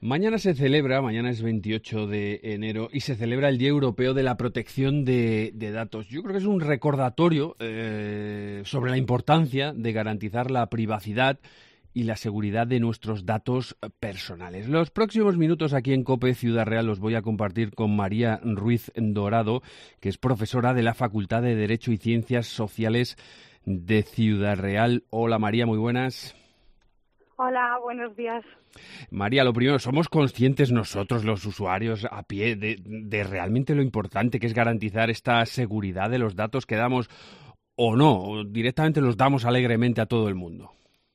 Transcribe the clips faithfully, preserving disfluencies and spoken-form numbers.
Mañana se celebra, mañana es veintiocho de enero, y se celebra el Día Europeo de la Protección de, de Datos. Yo creo que es un recordatorio eh, sobre la importancia de garantizar la privacidad y la seguridad de nuestros datos personales. Los próximos minutos aquí en COPE Ciudad Real los voy a compartir con María Ruiz Dorado, que es profesora de la Facultad de Derecho y Ciencias Sociales de Ciudad Real. Hola María, muy buenas. Hola, buenos días. María, lo primero, ¿somos conscientes nosotros, los usuarios a pie, de, de realmente lo importante que es garantizar esta seguridad de los datos que damos o no? ¿O directamente los damos alegremente a todo el mundo?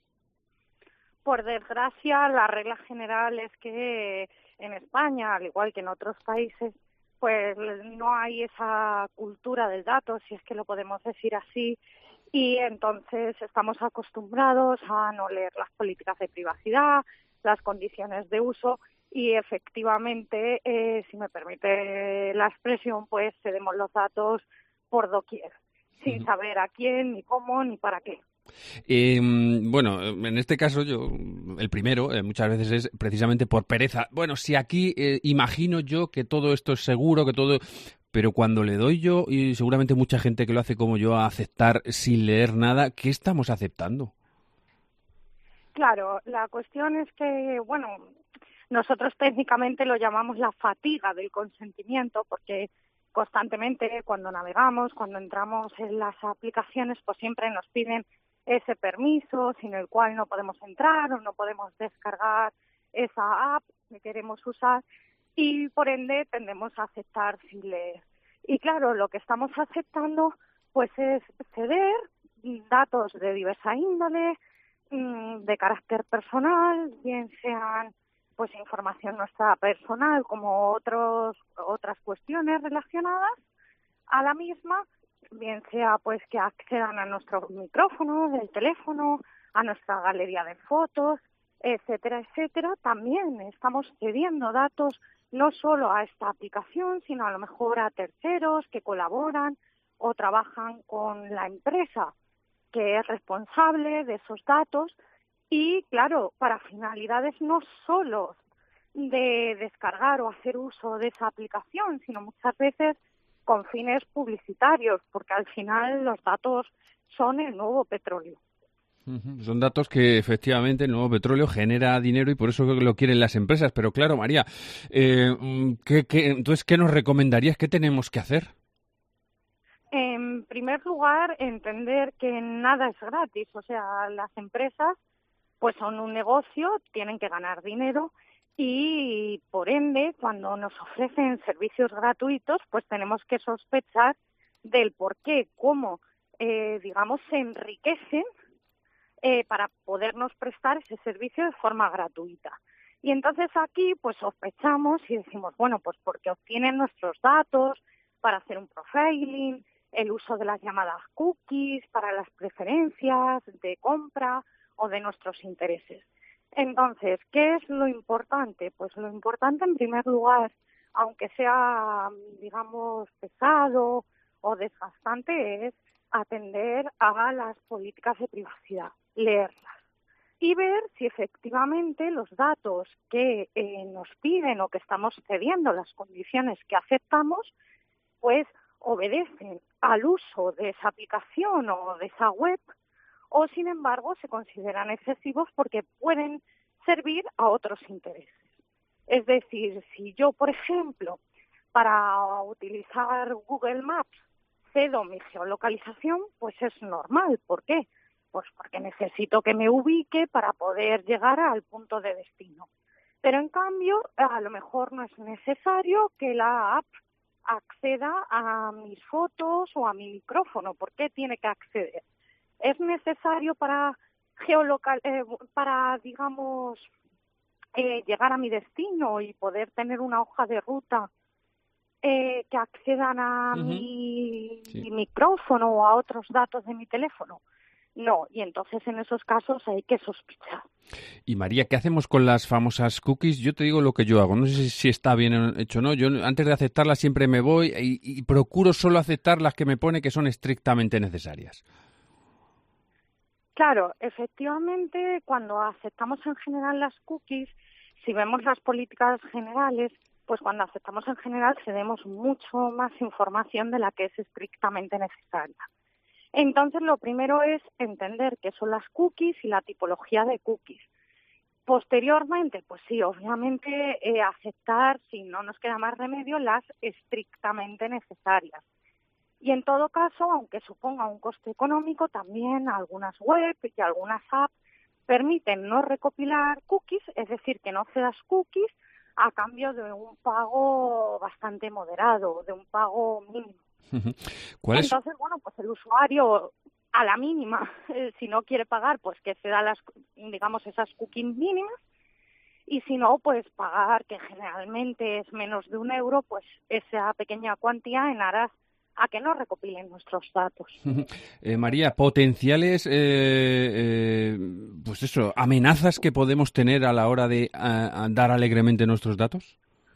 Por desgracia, la regla general es que en España, al igual que en otros países, pues no hay esa cultura del dato, si es que lo podemos decir así, y entonces estamos acostumbrados a no leer las políticas de privacidad, las condiciones de uso y efectivamente, eh, si me permite la expresión, pues cedemos los datos por doquier, sin saber a quién, ni cómo, ni para qué. Eh, bueno, en este caso yo, el primero, eh, muchas veces es precisamente por pereza. Bueno, si aquí eh, imagino yo que todo esto es seguro, que todo... Pero cuando le doy yo, y seguramente mucha gente que lo hace como yo, a aceptar sin leer nada, ¿qué estamos aceptando? Claro, la cuestión es que, bueno, nosotros técnicamente lo llamamos la fatiga del consentimiento, porque constantemente cuando navegamos, cuando entramos en las aplicaciones, pues siempre nos piden ese permiso sin el cual no podemos entrar o no podemos descargar esa app que queremos usar y por ende tendemos a aceptar sin leer. Y claro, lo que estamos aceptando pues es ceder datos de diversa índole, de carácter personal, bien sean pues información nuestra personal como otros otras cuestiones relacionadas a la misma, bien sea pues que accedan a nuestro micrófono del teléfono, a nuestra galería de fotos, etcétera, etcétera. También estamos cediendo datos no solo a esta aplicación, sino a lo mejor a terceros que colaboran o trabajan con la empresa que es responsable de esos datos y, claro, para finalidades no solo de descargar o hacer uso de esa aplicación, sino muchas veces con fines publicitarios, porque al final los datos son el nuevo petróleo. Uh-huh. Son datos que efectivamente el nuevo petróleo genera dinero y por eso lo quieren las empresas. Pero claro, María, eh, ¿qué, qué, entonces, ¿qué nos recomendarías? ¿Qué tenemos que hacer? En primer lugar, entender que nada es gratis. O sea, las empresas pues son un negocio, tienen que ganar dinero y, por ende, cuando nos ofrecen servicios gratuitos, pues tenemos que sospechar del por qué, cómo, eh, digamos, se enriquecen eh, para podernos prestar ese servicio de forma gratuita. Y entonces aquí, pues sospechamos y decimos, bueno, pues porque obtienen nuestros datos para hacer un profiling, el uso de las llamadas cookies para las preferencias de compra o de nuestros intereses. Entonces, ¿qué es lo importante? Pues lo importante, en primer lugar, aunque sea, digamos, pesado o desgastante, es atender a las políticas de privacidad, leerlas y ver si efectivamente los datos que eh, nos piden o que estamos cediendo, las condiciones que aceptamos, pues obedecen al uso de esa aplicación o de esa web o, sin embargo, se consideran excesivos porque pueden servir a otros intereses. Es decir, si yo, por ejemplo, para utilizar Google Maps cedo mi geolocalización, pues es normal. ¿Por qué? Pues porque necesito que me ubique para poder llegar al punto de destino. Pero, en cambio, a lo mejor no es necesario que la app acceda a mis fotos o a mi micrófono. ¿Por qué tiene que acceder? Es necesario para geolocal, eh, para digamos eh, llegar a mi destino y poder tener una hoja de ruta eh, que accedan a Uh-huh. mi, Sí. mi micrófono o a otros datos de mi teléfono. No, y entonces en esos casos hay que sospechar. Y María, ¿qué hacemos con las famosas cookies? Yo te digo lo que yo hago, no sé si, si está bien hecho o no. Yo antes de aceptarlas siempre me voy y, y procuro solo aceptar las que me pone que son estrictamente necesarias. Claro, efectivamente, cuando aceptamos en general las cookies, si vemos las políticas generales, pues cuando aceptamos en general cedemos mucho más información de la que es estrictamente necesaria. Entonces, lo primero es entender qué son las cookies y la tipología de cookies. Posteriormente, pues sí, obviamente eh, aceptar, si no nos queda más remedio, las estrictamente necesarias. Y en todo caso, aunque suponga un coste económico, también algunas web y algunas apps permiten no recopilar cookies, es decir, que no cedas cookies a cambio de un pago bastante moderado, de un pago mínimo. ¿Cuál es? Entonces, bueno, pues el usuario a la mínima, eh, si no quiere pagar, pues que ceda las, digamos, esas cookies mínimas, y si no, pues pagar, que generalmente es menos de un euro, pues esa pequeña cuantía en aras a que no recopilen nuestros datos. Eh, María, potenciales, eh, eh, pues eso, amenazas que podemos tener a la hora de a, a dar alegremente nuestros datos.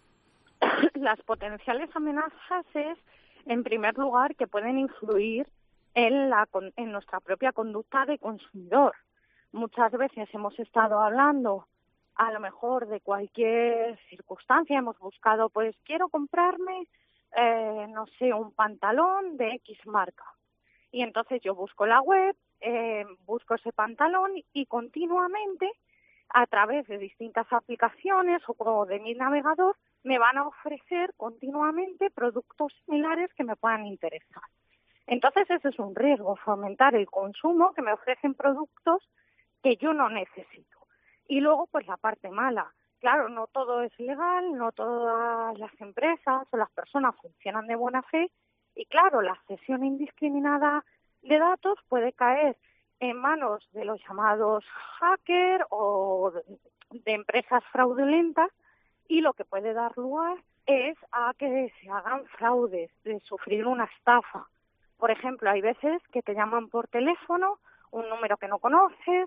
Las potenciales amenazas es, en primer lugar, que pueden influir en, la, en nuestra propia conducta de consumidor. Muchas veces hemos estado hablando a lo mejor de cualquier circunstancia, hemos buscado, pues quiero comprarme, eh, no sé, un pantalón de X marca. Y entonces yo busco la web, eh, busco ese pantalón y continuamente, a través de distintas aplicaciones o de mi navegador, me van a ofrecer continuamente productos similares que me puedan interesar. Entonces ese es un riesgo, fomentar el consumo, que me ofrecen productos que yo no necesito. Y luego, pues la parte mala. Claro, no todo es legal, no todas las empresas o las personas funcionan de buena fe, y claro, la cesión indiscriminada de datos puede caer en manos de los llamados hackers o de empresas fraudulentas, y lo que puede dar lugar es a que se hagan fraudes, de sufrir una estafa. Por ejemplo, hay veces que te llaman por teléfono, un número que no conoces,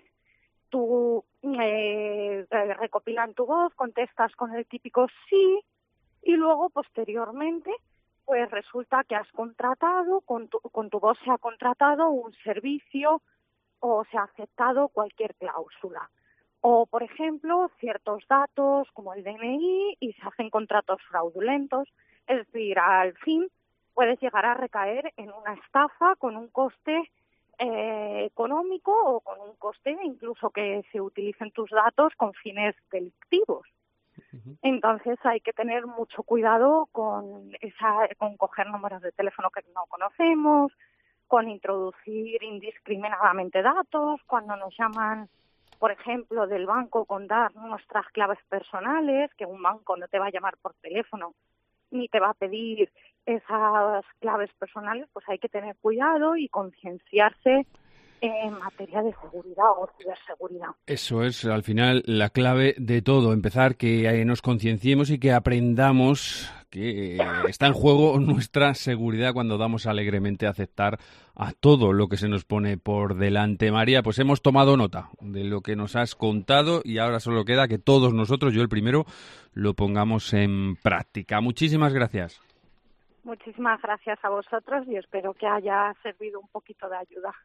tú eh, recopilan tu voz, contestas con el típico sí, y luego posteriormente pues resulta que has contratado, con tu, con tu voz se ha contratado un servicio o se ha aceptado cualquier cláusula. O, por ejemplo, ciertos datos como el D N I y se hacen contratos fraudulentos. Es decir, al fin puedes llegar a recaer en una estafa con un coste eh, económico o con un coste incluso que se utilicen tus datos con fines delictivos. Entonces hay que tener mucho cuidado con esa, con coger números de teléfono que no conocemos, con introducir indiscriminadamente datos, cuando nos llaman, por ejemplo, del banco, con dar nuestras claves personales, que un banco no te va a llamar por teléfono ni te va a pedir esas claves personales, pues hay que tener cuidado y concienciarse en materia de seguridad o ciberseguridad. Eso es, al final, la clave de todo, empezar que nos concienciemos y que aprendamos que está en juego nuestra seguridad cuando damos alegremente a aceptar a todo lo que se nos pone por delante. María, pues hemos tomado nota de lo que nos has contado y ahora solo queda que todos nosotros, yo el primero, lo pongamos en práctica. Muchísimas gracias. Muchísimas gracias a vosotros y espero que haya servido un poquito de ayuda.